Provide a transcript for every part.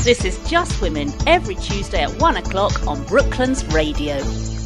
This is Just Women, every Tuesday at 1 o'clock on Brooklands Radio.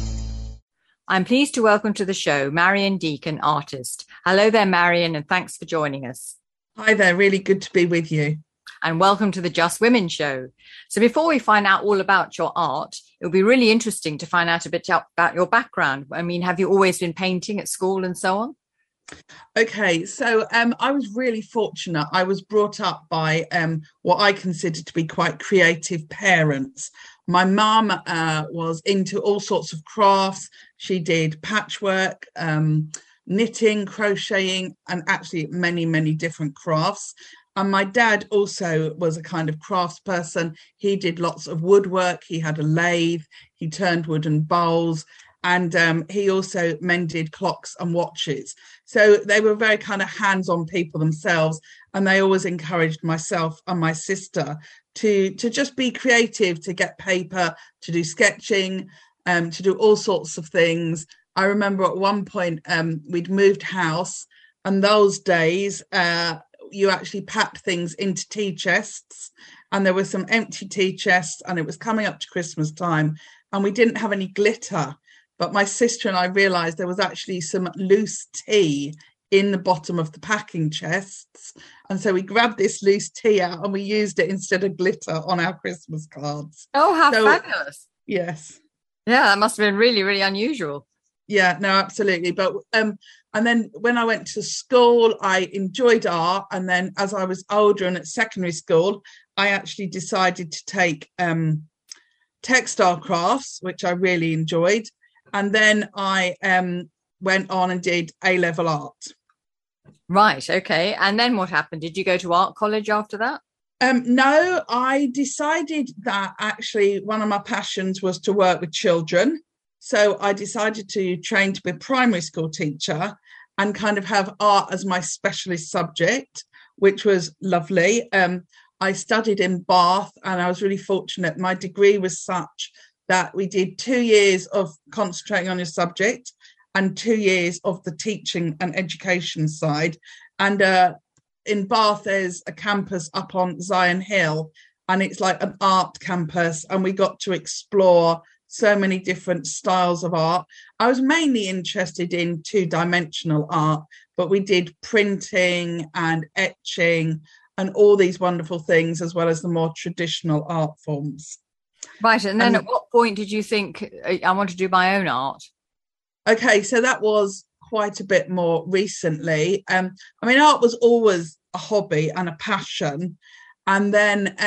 I'm pleased to welcome to the show Marion Deacon, artist. Hello there, Marion, and thanks for joining us. Hi there, really good to be with you. And welcome to the Just Women show. So before we find out all about your art, it would be really interesting to find out a bit about your background. I mean, have you always been painting at school and so on? Okay, so I was really fortunate. I was brought up by what I consider to be quite creative parents. My mum was into all sorts of crafts. She did patchwork, knitting, crocheting, and actually many, many different crafts. And my dad also was a kind of crafts person. He did lots of woodwork. He had a lathe. He turned wooden bowls. And he also mended clocks and watches. So they were very kind of hands-on people themselves. And they always encouraged myself and my sister to just be creative, to get paper, to do sketching, to do all sorts of things. I remember at one point we'd moved house, and those days you actually packed things into tea chests, and there were some empty tea chests, and it was coming up to Christmas time, and we didn't have any glitter. But my sister and I realised there was actually some loose tea in the bottom of the packing chests. And so we grabbed this loose tea out and we used it instead of glitter on our Christmas cards. Oh, how fabulous. Yes. Yeah, that must have been really, really unusual. Yeah, no, absolutely. But and then when I went to school, I enjoyed art. And then as I was older and at secondary school, I actually decided to take textile crafts, which I really enjoyed. And then I went on and did A-level art. Right, okay. And then what happened? Did you go to art college after that? No, I decided that actually one of my passions was to work with children. So I decided to train to be a primary school teacher and kind of have art as my specialist subject, which was lovely. I studied in Bath, and I was really fortunate. My degree was such that we did 2 years of concentrating on your subject and 2 years of the teaching and education side. And in Bath, there's a campus up on Zion Hill, and it's like an art campus, and we got to explore so many different styles of art. I was mainly interested in two-dimensional art, but we did printing and etching and all these wonderful things, as well as the more traditional art forms. Right, and then at what point did you think, I want to do my own art? Okay, so that was quite a bit more recently. I mean, art was always a hobby and a passion. And then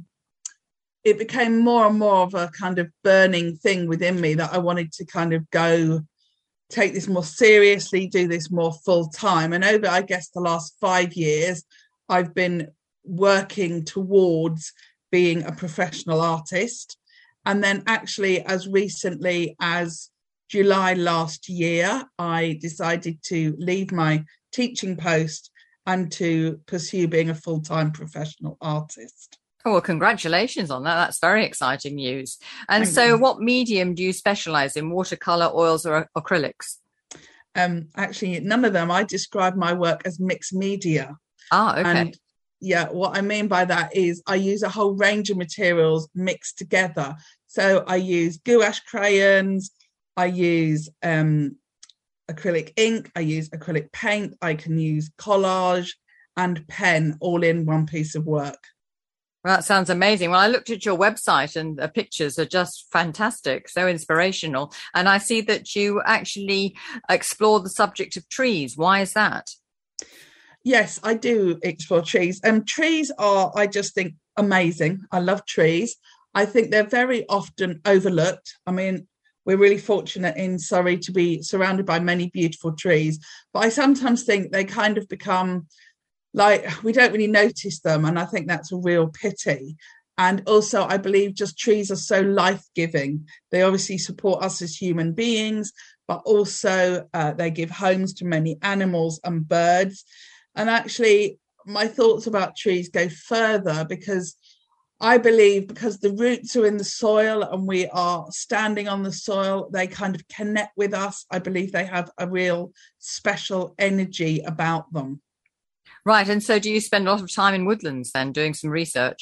it became more and more of a kind of burning thing within me that I wanted to kind of go take this more seriously, do this more full time. And over, I guess, the last 5 years, I've been working towards being a professional artist. And then actually as recently as July last year, I decided to leave my teaching post and to pursue being a full-time professional artist. Oh, well, congratulations on that. That's very exciting news. And Thank so you. What medium do you specialise in, watercolour, oils or acrylics? Actually, none of them. I describe my work as mixed media. Ah, okay. And yeah, what I mean by that is I use a whole range of materials mixed together. So I use gouache crayons, I use acrylic ink, I use acrylic paint, I can use collage and pen all in one piece of work. Well, that sounds amazing. Well, I looked at your website and the pictures are just fantastic, so inspirational. And I see that you actually explore the subject of trees. Why is that? Yes, I do explore trees. Trees are, I just think, amazing. I love trees. I think they're very often overlooked. I mean, we're really fortunate in Surrey to be surrounded by many beautiful trees, but I sometimes think they kind of become like, we don't really notice them. And I think that's a real pity. And also, I believe just trees are so life-giving. They obviously support us as human beings, but also they give homes to many animals and birds. And actually, my thoughts about trees go further because I believe because the roots are in the soil and we are standing on the soil, they kind of connect with us. I believe they have a real special energy about them. Right. And so do you spend a lot of time in woodlands then doing some research?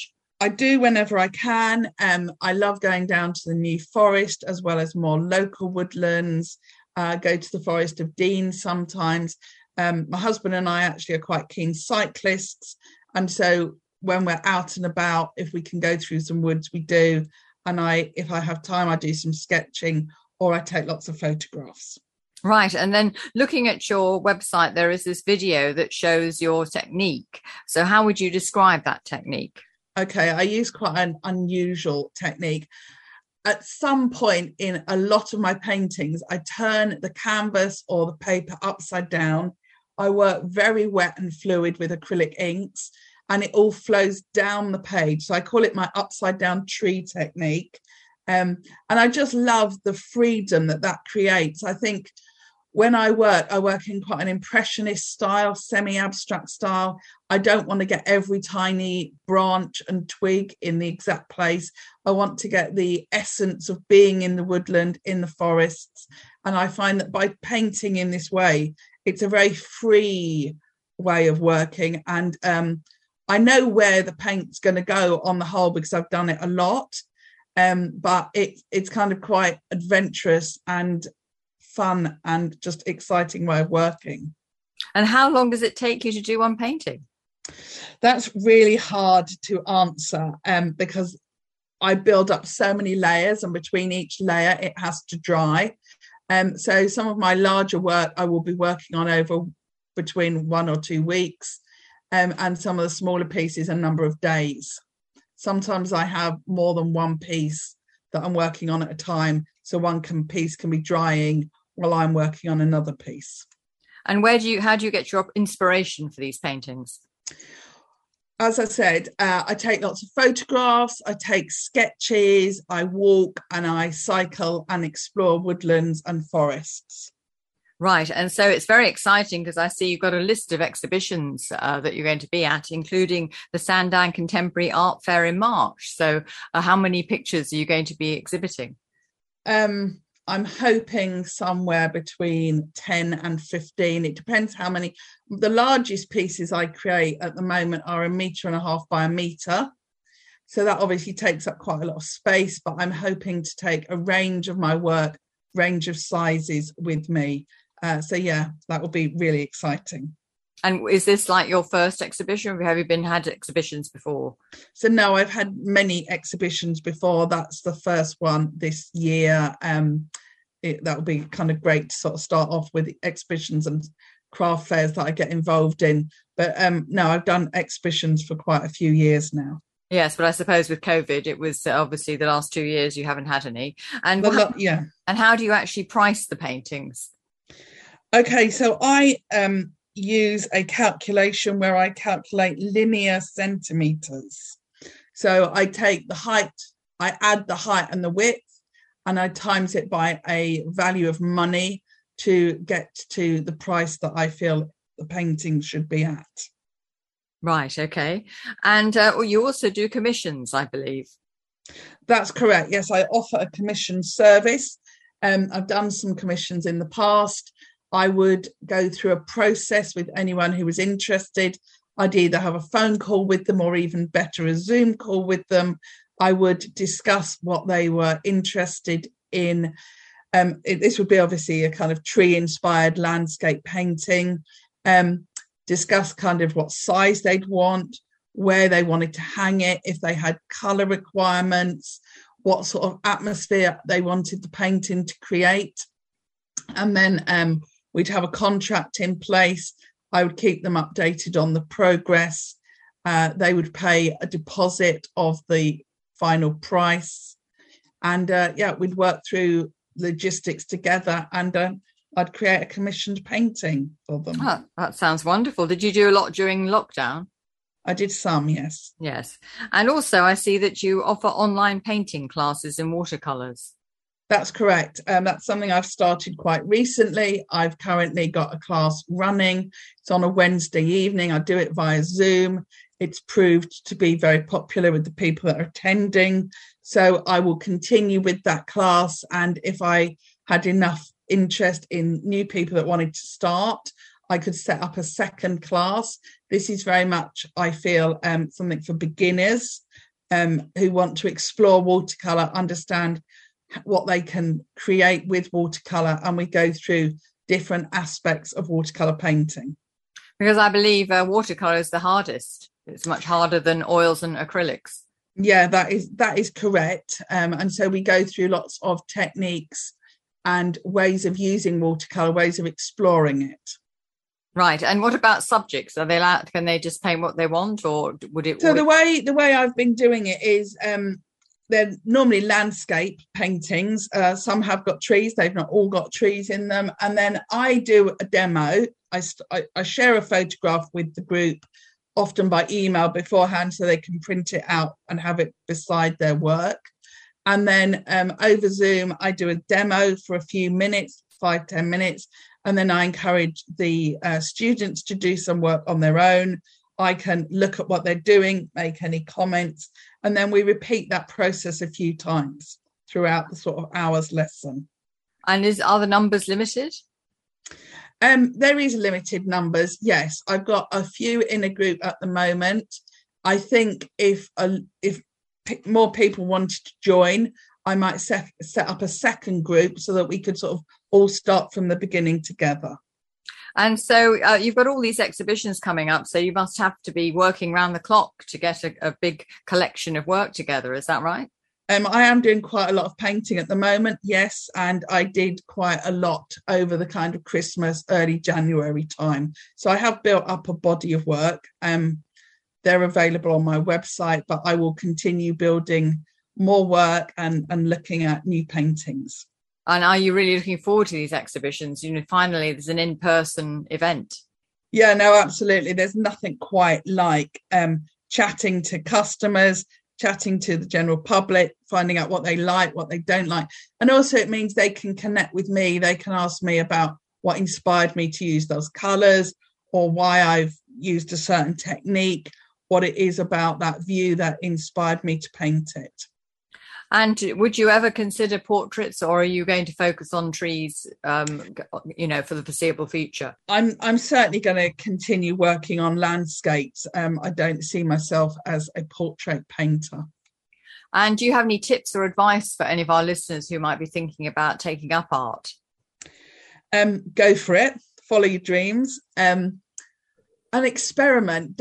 I do whenever I can. I love going down to the New Forest as well as more local woodlands. Go to the Forest of Dean sometimes. My husband and I actually are quite keen cyclists. And so when we're out and about, if we can go through some woods, we do. And if I have time, I do some sketching or I take lots of photographs. Right. And then looking at your website, there is this video that shows your technique. So how would you describe that technique? Okay, I use quite an unusual technique. At some point in a lot of my paintings, I turn the canvas or the paper upside down. I work very wet and fluid with acrylic inks, and it all flows down the page. So I call it my upside down tree technique. And I just love the freedom that creates. I think when I work in quite an impressionist style, semi-abstract style. I don't want to get every tiny branch and twig in the exact place. I want to get the essence of being in the woodland, in the forests. And I find that by painting in this way, it's a very free way of working. And I know where the paint's going to go on the whole because I've done it a lot. But it's kind of quite adventurous and fun and just exciting way of working. And how long does it take you to do one painting? That's really hard to answer because I build up so many layers, and between each layer it has to dry. So some of my larger work I will be working on over between 1 or 2 weeks, and some of the smaller pieces a number of days. Sometimes I have more than one piece that I'm working on at a time, so one piece can be drying while I'm working on another piece. And how do you get your inspiration for these paintings? As I said, I take lots of photographs, I take sketches, I walk and I cycle and explore woodlands and forests. Right. And so it's very exciting because I see you've got a list of exhibitions that you're going to be at, including the Sandown Contemporary Art Fair in March. So how many pictures are you going to be exhibiting? I'm hoping somewhere between 10 and 15. It depends how many. The largest pieces I create at the moment are 1.5 meters by 1 meter. So that obviously takes up quite a lot of space, but I'm hoping to take a range of my work, range of sizes with me. So yeah, that will be really exciting. And is this like your first exhibition, or have you had exhibitions before? So no, I've had many exhibitions before. That's the first one this year. That will be kind of great to sort of start off with exhibitions and craft fairs that I get involved in. But no, I've done exhibitions for quite a few years now. Yes, but I suppose with COVID, it was obviously the last 2 years you haven't had any. And yeah. And how do you actually price the paintings? Okay, so I use a calculation where I calculate linear centimeters. So I take the height, I add the height and the width, and I times it by a value of money to get to the price that I feel the painting should be at. Right, okay. And you also do commissions, I believe. That's correct. Yes, I offer a commission service. I've done some commissions in the past. I would go through a process with anyone who was interested. I'd either have a phone call with them or even better, a Zoom call with them. I would discuss what they were interested in. This would be obviously a kind of tree-inspired landscape painting. Discuss kind of what size they'd want, where they wanted to hang it, if they had colour requirements, what sort of atmosphere they wanted the painting to create. And then we'd have a contract in place. I would keep them updated on the progress. They would pay a deposit of the final price. And we'd work through logistics together, and I'd create a commissioned painting for them. Oh, that sounds wonderful. Did you do a lot during lockdown? I did some, yes. Yes. And also I see that you offer online painting classes in watercolours. That's correct. That's something I've started quite recently. I've currently got a class running. It's on a Wednesday evening. I do it via Zoom. It's proved to be very popular with the people that are attending. So I will continue with that class. And if I had enough interest in new people that wanted to start, I could set up a second class. This is very much, I feel, something for beginners. who want to explore watercolour, understand what they can create with watercolour, and we go through different aspects of watercolour painting. Because I believe watercolour is the hardest. It's much harder than oils and acrylics. Yeah, that is correct. And so we go through lots of techniques and ways of using watercolour, ways of exploring it. Right. And what about subjects? Are they allowed? Can they just paint what they want, or would it? So the way I've been doing it is they're normally landscape paintings. Some have got trees. They've not all got trees in them. And then I do a demo. I share a photograph with the group, often by email beforehand, so they can print it out and have it beside their work. And then over Zoom, I do a demo for a few minutes, 5-10 minutes. And then I encourage the students to do some work on their own. I can look at what they're doing, make any comments, and then we repeat that process a few times throughout the sort of hour's lesson. And are the numbers limited? There is limited numbers, yes. I've got a few in a group at the moment. I think if more people wanted to join, I might set up a second group so that we could sort of all start from the beginning together. And so you've got all these exhibitions coming up, so you must have to be working round the clock to get a big collection of work together. Is that right? I am doing quite a lot of painting at the moment, yes, and I did quite a lot over the kind of Christmas, early January time. So I have built up a body of work. They're available on my website, but I will continue building more work and looking at new paintings. And are you really looking forward to these exhibitions? Finally, there's an in-person event. Yeah, no, absolutely. There's nothing quite like chatting to customers, chatting to the general public, finding out what they like, what they don't like. And also it means they can connect with me. They can ask me about what inspired me to use those colours, or why I've used a certain technique, what it is about that view that inspired me to paint it. And would you ever consider portraits, or are you going to focus on trees, for the foreseeable future? I'm certainly going to continue working on landscapes. I don't see myself as a portrait painter. And do you have any tips or advice for any of our listeners who might be thinking about taking up art? Go for it. Follow your dreams. And experiment.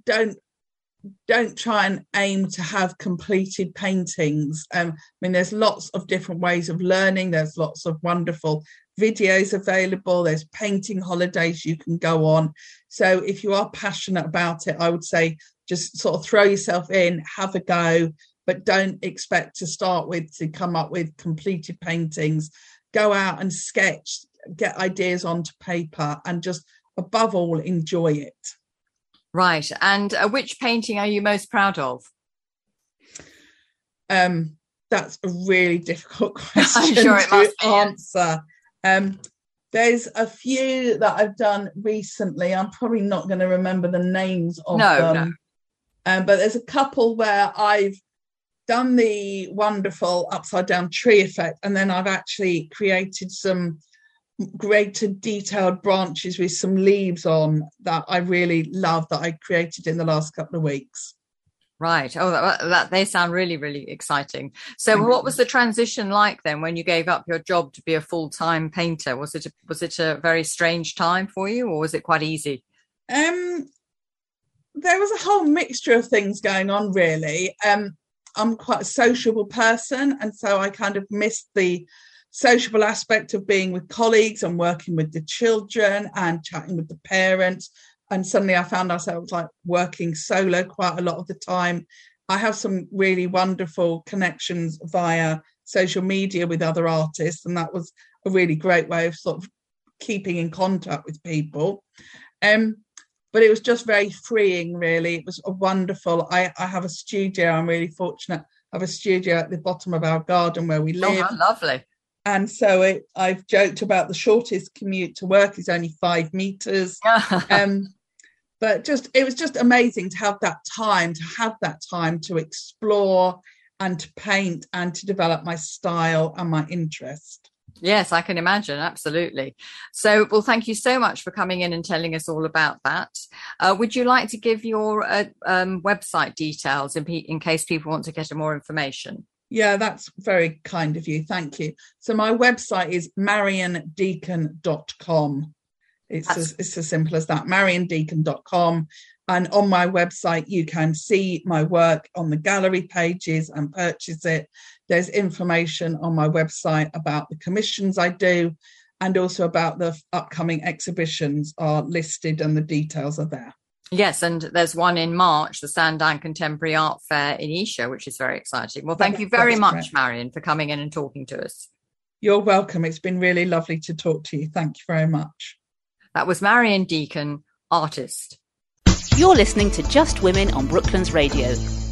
Don't try and aim to have completed paintings. There's lots of different ways of learning. There's lots of wonderful videos available. There's painting holidays you can go on. So if you are passionate about it, I would say just sort of throw yourself in, have a go, but don't expect to come up with completed paintings. Go out and sketch, get ideas onto paper, and just above all, enjoy it. Right. And which painting are you most proud of? That's a really difficult question I'm sure it must to answer. There's a few that I've done recently. I'm probably not going to remember the names of them. No. But there's a couple where I've done the wonderful upside down tree effect, and then I've actually created some greater detailed branches with some leaves on that I really love, that I created in the last couple of weeks. Right. Oh, that they sound really, really exciting. So what was the transition like then when you gave up your job to be a full-time painter? Was it a very strange time for you, or was it quite easy? There was a whole mixture of things going on, really. I'm quite a sociable person, and so I kind of missed the sociable aspect of being with colleagues and working with the children and chatting with the parents. And suddenly I found ourselves like working solo quite a lot of the time. I have some really wonderful connections via social media with other artists, and that was a really great way of sort of keeping in contact with people. But it was just very freeing, really. It was a wonderful. I have a studio. I'm really fortunate. I have a studio at the bottom of our garden where we live. Oh, lovely. And so I've joked about the shortest commute to work is only 5 meters. But it was just amazing to have that time to explore and to paint and to develop my style and my interest. Yes, I can imagine. Absolutely. So, well, thank you so much for coming in and telling us all about that. Would you like to give your website details in case people want to get more information? Yeah, that's very kind of you. Thank you. So my website is mariandeacon.com. It's as simple as that, mariandeacon.com. And on my website, you can see my work on the gallery pages and purchase it. There's information on my website about the commissions I do, and also about the upcoming exhibitions are listed and the details are there. Yes, and there's one in March, the Sandown Contemporary Art Fair in Esher, which is very exciting. Well, thank you very much, Marian, for coming in and talking to us. You're welcome. It's been really lovely to talk to you. Thank you very much. That was Marian Deacon, artist. You're listening to Just Women on Brooklands Radio.